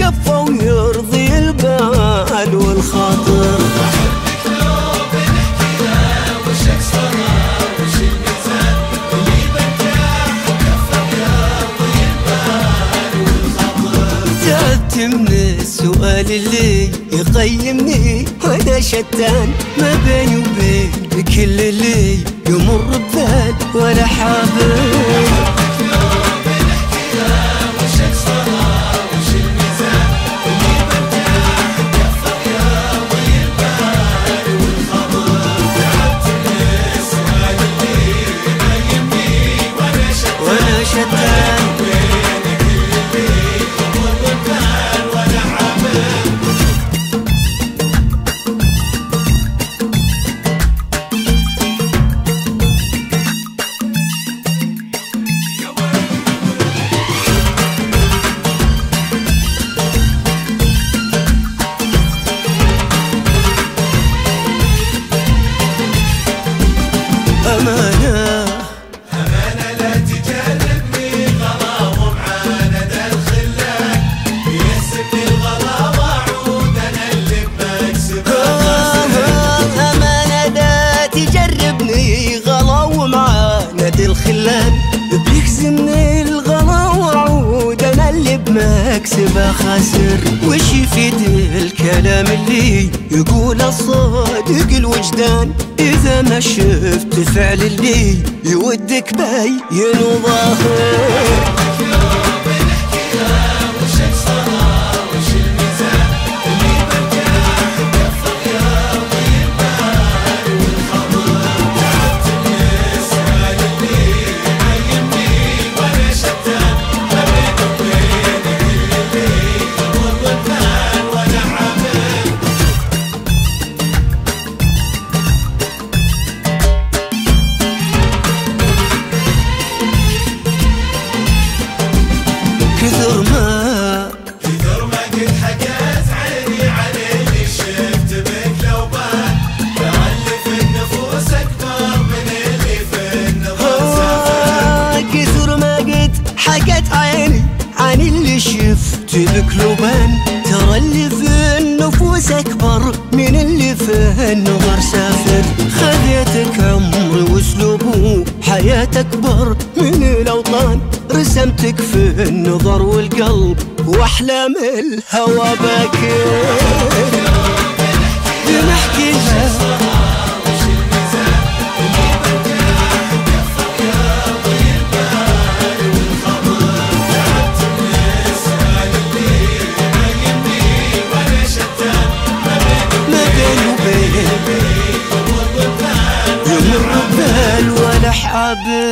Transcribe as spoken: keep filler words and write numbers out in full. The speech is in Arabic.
كفه ويرضي البال والخاطر. تعبت من السؤال اللي يقيمني وانا شتان ما بيني وبين كل اللي يمر ببال ولا حابب. وانا شتان أمانة أمانة لا تجربني غلا ومعاند الخلان يسبني الغلا وعود أنا اللي بمكسبها. أمانة لا تجربني غلا ومعاند الخلان بيخزمني الغلا وعود أنا اللي بمكسبها خاسر. وش يفيد الكلام اللي يقول الصادق الوجدان إذا ما شفت فعل اللي يودك باين وظاهر. كثر ما كثر ما قد حكيت عيني عن اللي شفت بك لو بان لعل في النفوس أكبر من اللي في النظر سافر. كثر ما قد حكت عيني عن اللي شفت بك لو بان ترى اللي في النفوس أكبر من اللي في النظر سافر. خذيتك عمري واسلوبه حياة أكبر من الأوطان رسمتك في النظر والقلب واحلام الهوى باكر. بنحكي لها ما بين وبين يمر ببال ولا حابب.